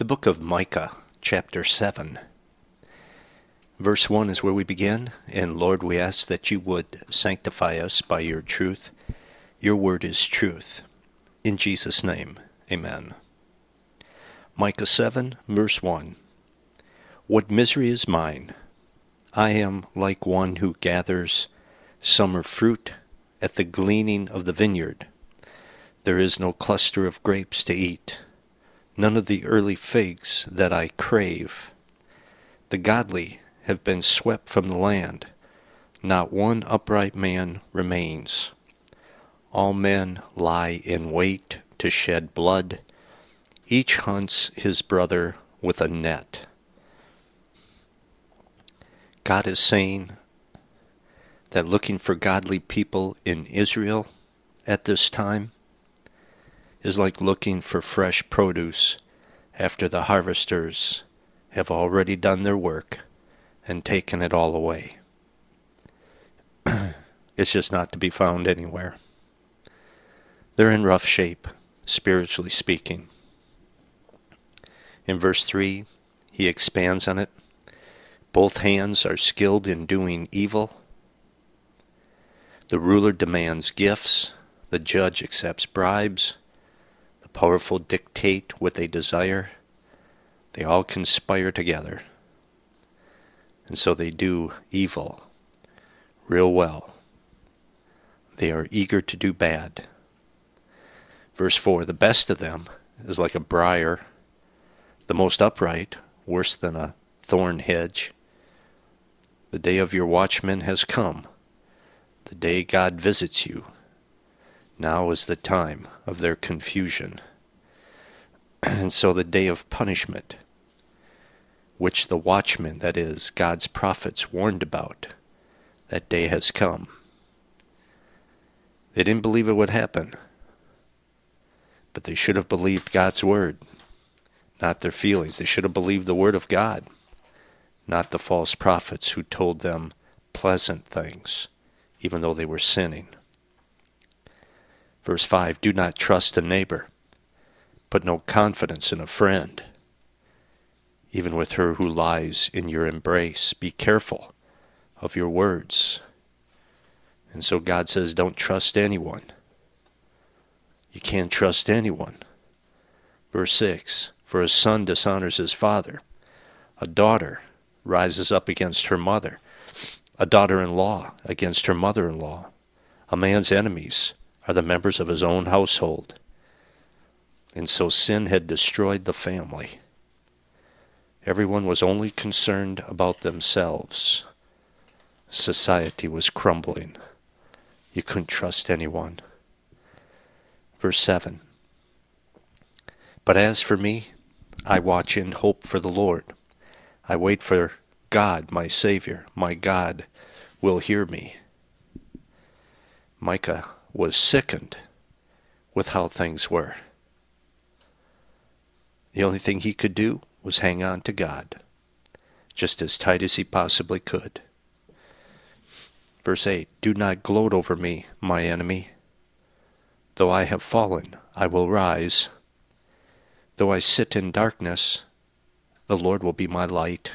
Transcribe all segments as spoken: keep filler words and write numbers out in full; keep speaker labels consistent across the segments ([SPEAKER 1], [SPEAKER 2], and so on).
[SPEAKER 1] The book of Micah, chapter seven. Verse one is where we begin, and Lord, we ask that you would sanctify us by your truth. Your word is truth. In Jesus' name, amen. Micah seven, verse one. What misery is mine! I am like one who gathers summer fruit at the gleaning of the vineyard. There is no cluster of grapes to eat, none of the early figs that I crave. The godly have been swept from the land. Not one upright man remains. All men lie in wait to shed blood. Each hunts his brother with a net. God is saying that looking for godly people in Israel at this time is like looking for fresh produce after the harvesters have already done their work and taken it all away. It's just not to be found anywhere. They're in rough shape, spiritually speaking. In verse three, he expands on it. Both hands are skilled in doing evil. The ruler demands gifts. The judge accepts bribes. The powerful dictate what they desire. They all conspire together. And so they do evil real well. They are eager to do bad. Verse four, the best of them is like a briar, the most upright, worse than a thorn hedge. The day of your watchman has come, the day God visits you. Now is the time of their confusion. And so the day of punishment, which the watchmen, that is, God's prophets, warned about, that day has come. They didn't believe it would happen, but they should have believed God's word, not their feelings. They should have believed the word of God, not the false prophets who told them pleasant things, even though they were sinning. Verse five, do not trust a neighbor. Put no confidence in a friend, even with her who lies in your embrace. Be careful of your words. And so God says, don't trust anyone. You can't trust anyone. Verse six, for a son dishonors his father. A daughter rises up against her mother. A daughter-in-law against her mother-in-law. A man's enemies are the members of his own household. And so sin had destroyed the family. Everyone was only concerned about themselves. Society was crumbling. You couldn't trust anyone. Verse seven. But as for me, I watch in hope for the Lord. I wait for God, my Savior. My God will hear me. Micah was sickened with how things were. The only thing he could do was hang on to God, just as tight as he possibly could. Verse eight, do not gloat over me, my enemy. Though I have fallen, I will rise. Though I sit in darkness, the Lord will be my light.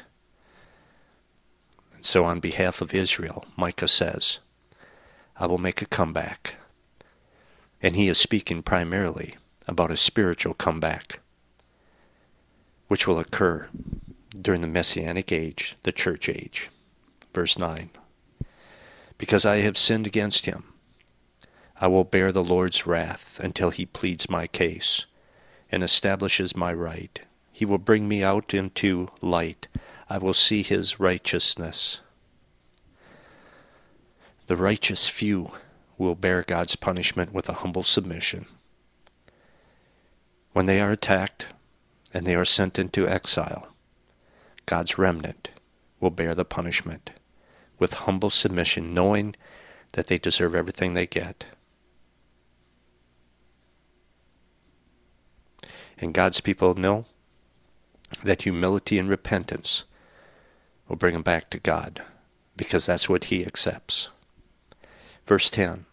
[SPEAKER 1] And so on behalf of Israel, Micah says, I will make a comeback. And he is speaking primarily about a spiritual comeback, which will occur during the Messianic age, the church age. Verse nine, because I have sinned against him, I will bear the Lord's wrath until he pleads my case and establishes my right. He will bring me out into light. I will see his righteousness. The righteous few will bear God's punishment with a humble submission. When they are attacked and they are sent into exile, God's remnant will bear the punishment with humble submission, knowing that they deserve everything they get. And God's people know that humility and repentance will bring them back to God, because that's what he accepts. Verse ten,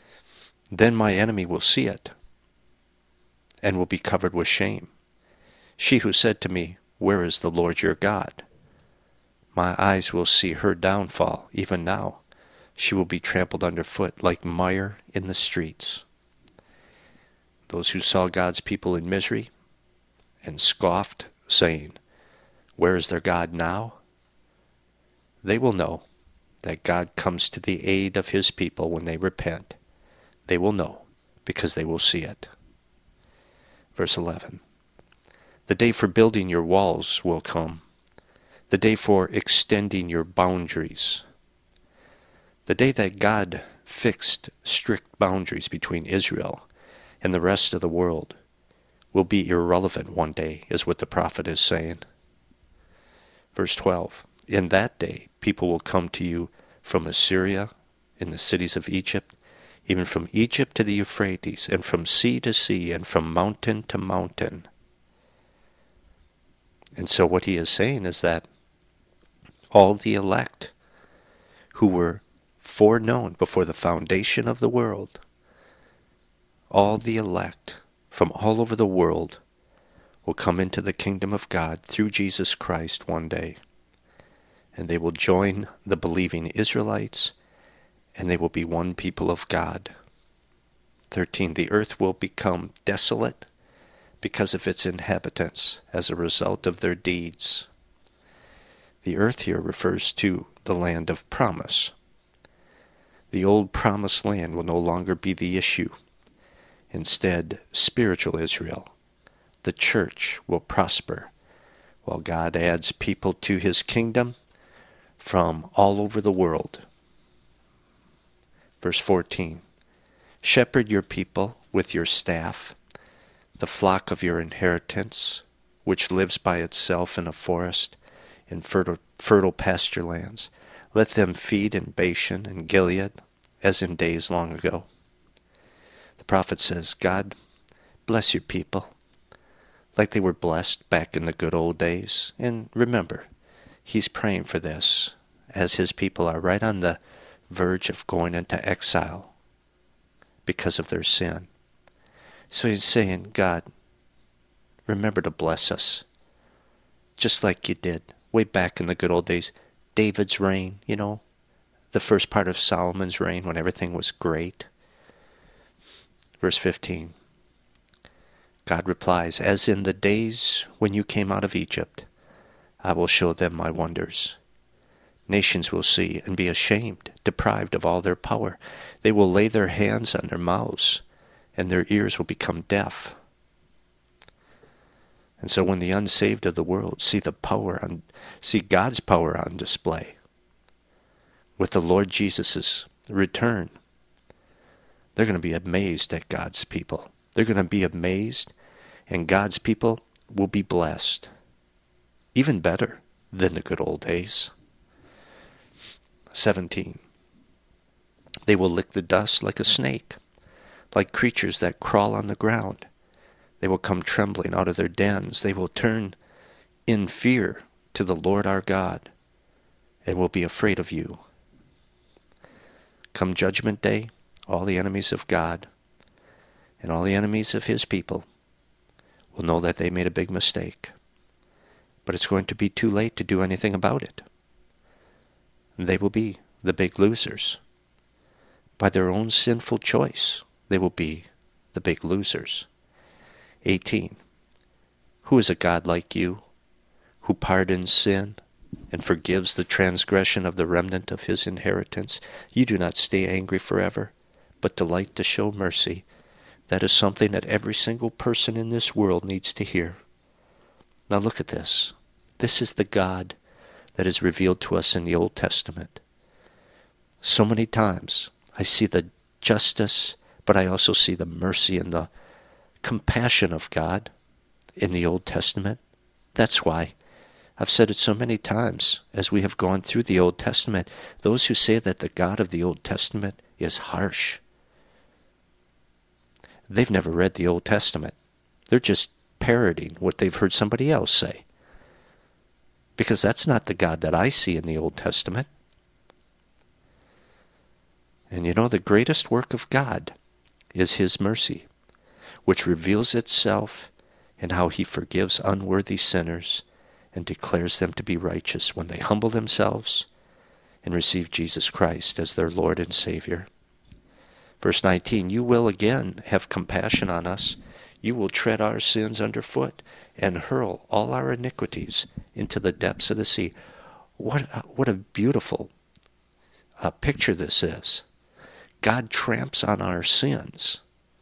[SPEAKER 1] then my enemy will see it and will be covered with shame. she who said to me, Where is the Lord your God? My eyes will see her downfall, even now. She will be trampled underfoot like mire in the streets. Those who saw God's people in misery and scoffed, saying, Where is their God now? They will know that God comes to the aid of his people when they repent. They will know because they will see it. Verse eleven. The day for building your walls will come, the day for extending your boundaries. The day that God fixed strict boundaries between Israel and the rest of the world will be irrelevant one day, is what the prophet is saying. Verse twelve, in that day people will come to you from Assyria, in the cities of Egypt, even from Egypt to the Euphrates, and from sea to sea, and from mountain to mountain. And so what he is saying is that all the elect who were foreknown before the foundation of the world, all the elect from all over the world will come into the kingdom of God through Jesus Christ one day. And they will join the believing Israelites, and they will be one people of God. thirteen. The earth will become desolate because of its inhabitants as a result of their deeds. The earth here refers to the land of promise. The old promised land will no longer be the issue. Instead, spiritual Israel, the church, will prosper, while God adds people to his kingdom from all over the world. Verse fourteen, shepherd your people with your staff, the flock of your inheritance, which lives by itself in a forest, in fertile, fertile pasture lands. Let them feed in Bashan and Gilead, as in days long ago. The prophet says, God, bless your people, like they were blessed back in the good old days. And remember, he's praying for this, as his people are right on the verge of going into exile because of their sin. So he's saying, God, remember to bless us, just like you did way back in the good old days. David's reign, you know, the first part of Solomon's reign when everything was great. Verse fifteen, God replies, as in the days when you came out of Egypt, I will show them my wonders. Nations will see and be ashamed, deprived of all their power. They will lay their hands on their mouths, and their ears will become deaf. And so when the unsaved of the world see the power on, see God's power on display, with the Lord Jesus' return, they're going to be amazed at God's people. They're going to be amazed, and God's people will be blessed, even better than the good old days. seventeen. They will lick the dust like a snake, like creatures that crawl on the ground. They will come trembling out of their dens. They will turn in fear to the Lord our God, and will be afraid of you. Come judgment day, all the enemies of God and all the enemies of his people will know that they made a big mistake. But it's going to be too late to do anything about it. They will be the big losers. By their own sinful choice, they will be the big losers. eighteen. Who is a God like you, who pardons sin and forgives the transgression of the remnant of his inheritance? You do not stay angry forever, but delight to show mercy. That is something that every single person in this world needs to hear. Now look at this. This is the God that is revealed to us in the Old Testament. So many times I see the justice, but I also see the mercy and the compassion of God in the Old Testament. That's why I've said it so many times as we have gone through the Old Testament. Those who say that the God of the Old Testament is harsh, they've never read the Old Testament. They're just parroting what they've heard somebody else say. Because that's not the God that I see in the Old Testament. And you know, the greatest work of God is his mercy, which reveals itself and how he forgives unworthy sinners and declares them to be righteous when they humble themselves and receive Jesus Christ as their Lord and Savior. Verse nineteen, you will again have compassion on us. You will tread our sins underfoot and hurl all our iniquities into the depths of the sea. What, what a beautiful uh, picture this is. God tramps on our sins.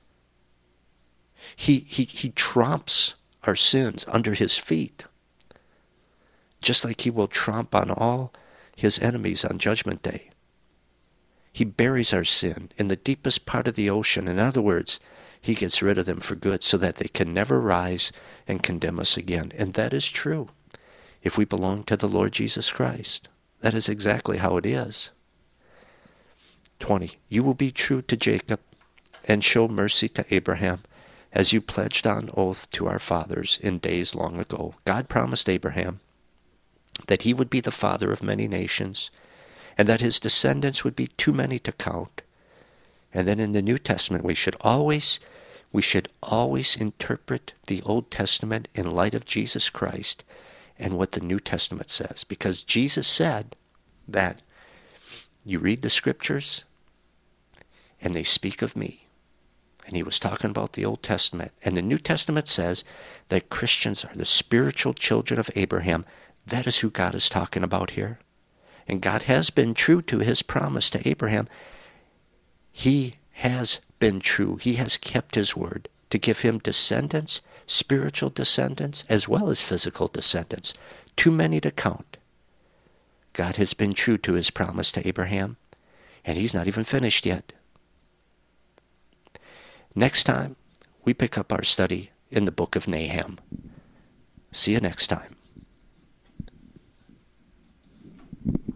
[SPEAKER 1] He, he, he tromps our sins under his feet, just like he will tromp on all his enemies on Judgment Day. He buries our sin in the deepest part of the ocean. In other words, he gets rid of them for good so that they can never rise and condemn us again. And that is true if we belong to the Lord Jesus Christ. That is exactly how it is. twenty. You will be true to Jacob and show mercy to Abraham, as you pledged on oath to our fathers in days long ago. God promised Abraham that he would be the father of many nations, and that his descendants would be too many to count. And then in the New Testament, we should always, we should always interpret the Old Testament in light of Jesus Christ and what the New Testament says. Because Jesus said that you read the Scriptures and they speak of me. And he was talking about the Old Testament. And the New Testament says that Christians are the spiritual children of Abraham. That is who God is talking about here. And God has been true to his promise to Abraham. He has been true. He has kept his word to give him descendants, spiritual descendants, as well as physical descendants. Too many to count. God has been true to his promise to Abraham, and he's not even finished yet. Next time, we pick up our study in the book of Nahum. See you next time.